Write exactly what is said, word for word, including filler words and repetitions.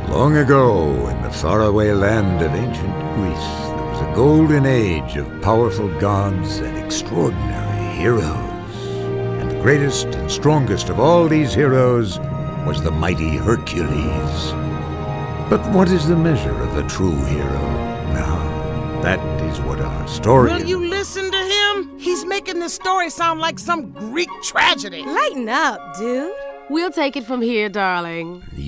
Long ago, in the faraway land of ancient Greece, there was a golden age of powerful gods and extraordinary heroes. And the greatest and strongest of all these heroes was the mighty Hercules. But what is the measure of a true hero? Now, that is what our story... Will you listen to him? He's making this story sound like some Greek tragedy. Lighten up, dude. We'll take it from here, darling.